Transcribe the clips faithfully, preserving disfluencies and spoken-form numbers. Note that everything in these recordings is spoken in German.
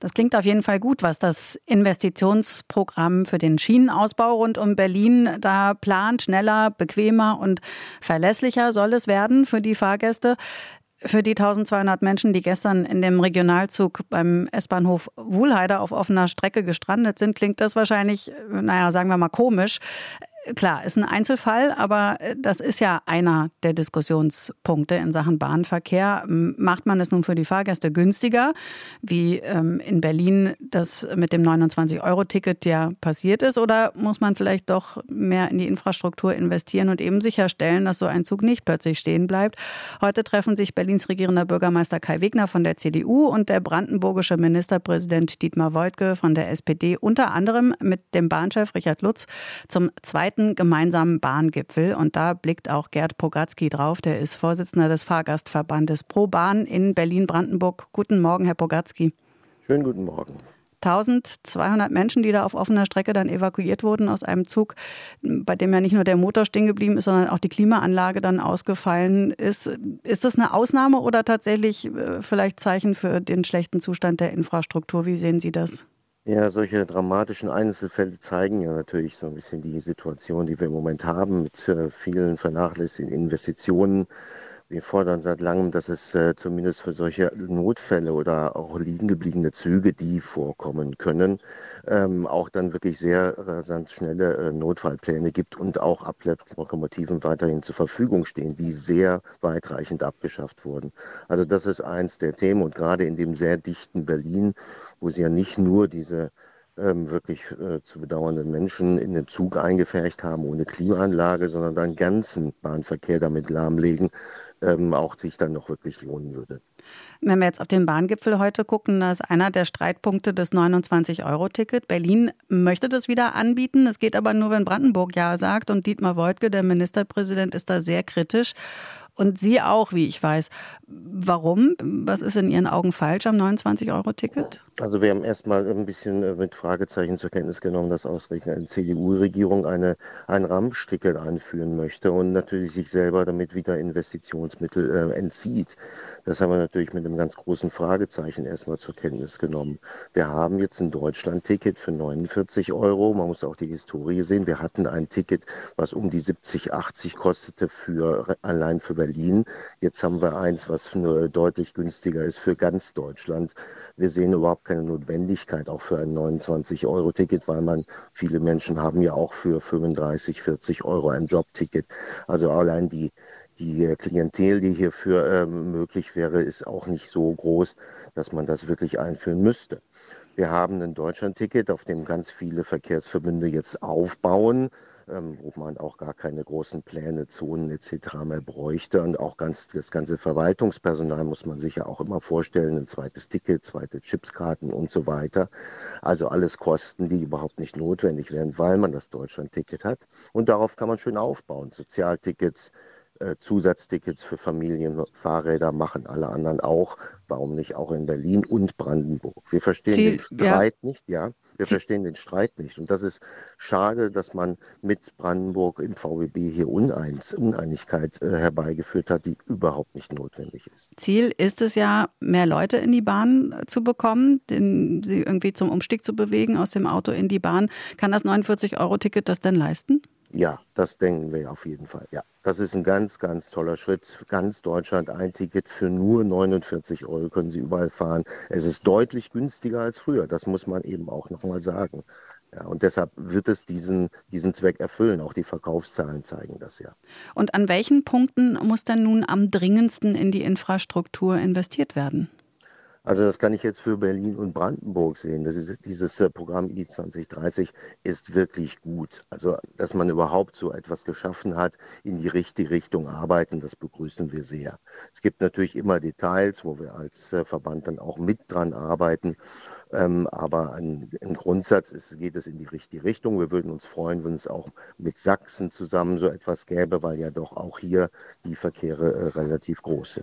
Das klingt auf jeden Fall gut, was das Investitionsprogramm für den Schienenausbau rund um Berlin da plant. Schneller, bequemer und verlässlicher soll es werden für die Fahrgäste. Für die eintausendzweihundert Menschen, die gestern in dem Regionalzug beim S-Bahnhof Wuhlheide auf offener Strecke gestrandet sind, klingt das wahrscheinlich, naja, sagen wir mal komisch. Klar, ist ein Einzelfall, aber das ist ja einer der Diskussionspunkte in Sachen Bahnverkehr. Macht man es nun für die Fahrgäste günstiger, wie ähm, in Berlin das mit dem neunundzwanzig-Euro-Ticket ja passiert ist, oder muss man vielleicht doch mehr in die Infrastruktur investieren und eben sicherstellen, dass so ein Zug nicht plötzlich stehen bleibt? Heute treffen sich Berlins regierender Bürgermeister Kai Wegner von der C D U und der brandenburgische Ministerpräsident Dietmar Woidke von der S P D, unter anderem mit dem Bahnchef Richard Lutz zum zweiten gemeinsamen Bahngipfel. Und da blickt auch Gerd Pogatzky drauf. Der ist Vorsitzender des Fahrgastverbandes ProBahn in Berlin-Brandenburg. Guten Morgen, Herr Pogatzky. Schönen guten Morgen. eintausendzweihundert Menschen, die da auf offener Strecke dann evakuiert wurden aus einem Zug, bei dem ja nicht nur der Motor stehen geblieben ist, sondern auch die Klimaanlage dann ausgefallen ist. Ist das eine Ausnahme oder tatsächlich äh, vielleicht Zeichen für den schlechten Zustand der Infrastruktur? Wie sehen Sie das? Ja, solche dramatischen Einzelfälle zeigen ja natürlich so ein bisschen die Situation, die wir im Moment haben, mit äh, vielen vernachlässigten Investitionen. Wir fordern seit langem, dass es äh, zumindest für solche Notfälle oder auch liegen gebliebene Züge, die vorkommen können, ähm, auch dann wirklich sehr rasant schnelle äh, Notfallpläne gibt und auch Ableitlokomotiven weiterhin zur Verfügung stehen, die sehr weitreichend abgeschafft wurden. Also das ist eins der Themen, und gerade in dem sehr dichten Berlin, wo sie ja nicht nur diese ähm, wirklich äh, zu bedauernden Menschen in den Zug eingepfercht haben ohne Klimaanlage, sondern dann ganzen Bahnverkehr damit lahmlegen, ähm, auch sich dann noch wirklich lohnen würde. Wenn wir jetzt auf den Bahngipfel heute gucken, da ist einer der Streitpunkte das neunundzwanzig-Euro-Ticket. Berlin möchte das wieder anbieten. Es geht aber nur, wenn Brandenburg Ja sagt. Und Dietmar Woidke, der Ministerpräsident, ist da sehr kritisch. Und Sie auch, wie ich weiß. Warum? Was ist in Ihren Augen falsch am neunundzwanzig-Euro-Ticket? Also wir haben erstmal ein bisschen mit Fragezeichen zur Kenntnis genommen, dass ausgerechnet eine C D U-Regierung eine, ein Rahmensticket einführen möchte und natürlich sich selber damit wieder Investitionsmittel äh, entzieht. Das haben wir natürlich mit einem ganz großen Fragezeichen erstmal zur Kenntnis genommen. Wir haben jetzt ein Deutschland-Ticket für neunundvierzig Euro. Man muss auch die Historie sehen. Wir hatten ein Ticket, was um die siebzig, achtzig kostete für allein für Berlin. Jetzt haben wir eins, was nur deutlich günstiger ist für ganz Deutschland. Wir sehen überhaupt keine Notwendigkeit auch für ein neunundzwanzig-Euro-Ticket, weil man, viele Menschen haben ja auch für fünfunddreißig, vierzig Euro ein Jobticket. Also allein die, die Klientel, die hierfür ähm, möglich wäre, ist auch nicht so groß, dass man das wirklich einführen müsste. Wir haben ein Deutschland-Ticket, auf dem ganz viele Verkehrsverbünde jetzt aufbauen, ähm, wo man auch gar keine großen Pläne, Zonen et cetera mehr bräuchte. Und auch ganz das ganze Verwaltungspersonal muss man sich ja auch immer vorstellen, ein zweites Ticket, zweite Chipskarten und so weiter. Also alles Kosten, die überhaupt nicht notwendig wären, weil man das Deutschland-Ticket hat. Und darauf kann man schön aufbauen. Sozialtickets, Zusatztickets für Familien, Fahrräder machen alle anderen auch. Warum nicht auch in Berlin und Brandenburg? Wir verstehen Ziel, den Streit ja. nicht, ja. Wir Ziel. verstehen den Streit nicht. Und das ist schade, dass man mit Brandenburg im V B B hier Uneins, Uneinigkeit äh, herbeigeführt hat, die überhaupt nicht notwendig ist. Ziel ist es ja, mehr Leute in die Bahn zu bekommen, den, sie irgendwie zum Umstieg zu bewegen, aus dem Auto in die Bahn. Kann das neunundvierzig-Euro-Ticket das denn leisten? Ja, das denken wir auf jeden Fall, ja. Das ist ein ganz, ganz toller Schritt. Für ganz Deutschland ein Ticket für nur neunundvierzig Euro können Sie überall fahren. Es ist deutlich günstiger als früher. Das muss man eben auch nochmal sagen. Ja, und deshalb wird es diesen, diesen Zweck erfüllen. Auch die Verkaufszahlen zeigen das ja. Und an welchen Punkten muss denn nun am dringendsten in die Infrastruktur investiert werden? Also das kann ich jetzt für Berlin und Brandenburg sehen. Das ist, dieses äh, Programm I D zwanzig dreißig ist wirklich gut. Also dass man überhaupt so etwas geschaffen hat, in die richtige Richtung arbeiten, das begrüßen wir sehr. Es gibt natürlich immer Details, wo wir als äh, Verband dann auch mit dran arbeiten. Ähm, aber ein, im Grundsatz ist, geht es in die richtige Richtung. Wir würden uns freuen, wenn es auch mit Sachsen zusammen so etwas gäbe, weil ja doch auch hier die Verkehre äh, relativ groß sind.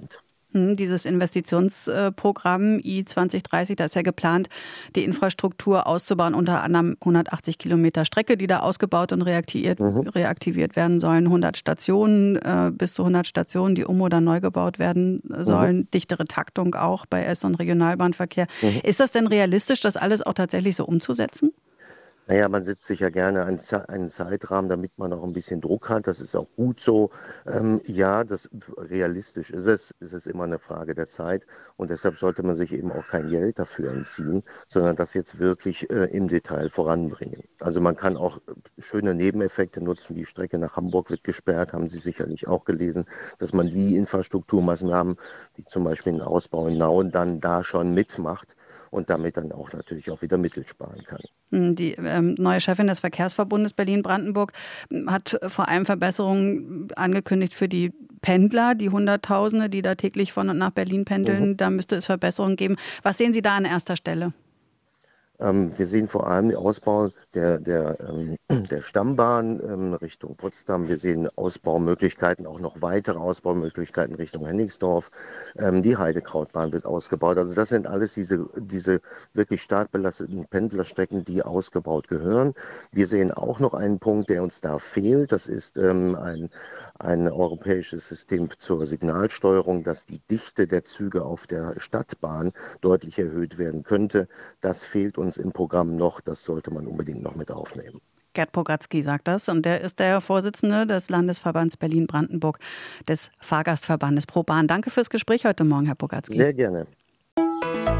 Dieses Investitionsprogramm I zwanzig dreißig, da ist ja geplant, die Infrastruktur auszubauen, unter anderem hundertachtzig Kilometer Strecke, die da ausgebaut und reaktiviert, mhm. reaktiviert werden sollen, hundert Stationen, äh, bis zu hundert Stationen, die um- oder neu gebaut werden sollen, mhm. dichtere Taktung auch bei S- und Regionalbahnverkehr. Mhm. Ist das denn realistisch, das alles auch tatsächlich so umzusetzen? Naja, man setzt sich ja gerne einen, einen Zeitrahmen, damit man auch ein bisschen Druck hat. Das ist auch gut so. Ähm, ja, das realistisch ist es. Es ist immer eine Frage der Zeit. Und deshalb sollte man sich eben auch kein Geld dafür entziehen, sondern das jetzt wirklich äh, im Detail voranbringen. Also man kann auch schöne Nebeneffekte nutzen. Die Strecke nach Hamburg wird gesperrt, haben Sie sicherlich auch gelesen, dass man die Infrastrukturmaßnahmen, wie zum Beispiel den Ausbau in Nauen, dann da schon mitmacht und damit dann auch natürlich auch wieder Mittel sparen kann. Die ähm, neue Chefin des Verkehrsverbundes Berlin-Brandenburg hat vor allem Verbesserungen angekündigt für die Pendler, die Hunderttausende, die da täglich von und nach Berlin pendeln. Mhm. Da müsste es Verbesserungen geben. Was sehen Sie da an erster Stelle? Ähm, wir sehen vor allem den Ausbau der, der, ähm, der Stammbahn ähm, Richtung Potsdam. Wir sehen Ausbaumöglichkeiten, auch noch weitere Ausbaumöglichkeiten Richtung Hennigsdorf. Ähm, die Heidekrautbahn wird ausgebaut. Also das sind alles diese, diese wirklich stark belasteten Pendlerstrecken, die ausgebaut gehören. Wir sehen auch noch einen Punkt, der uns da fehlt. Das ist ähm, ein, ein europäisches System zur Signalsteuerung, dass die Dichte der Züge auf der Stadtbahn deutlich erhöht werden könnte. Das fehlt uns im Programm noch, das sollte man unbedingt noch mit aufnehmen. Gerd Pogatzky sagt das und der ist der Vorsitzende des Landesverbands Berlin-Brandenburg des Fahrgastverbandes ProBahn. Danke fürs Gespräch heute Morgen, Herr Pogatzky. Sehr gerne.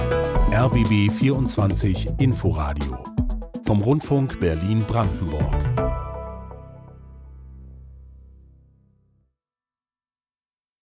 R B B vierundzwanzig Inforadio vom Rundfunk Berlin-Brandenburg.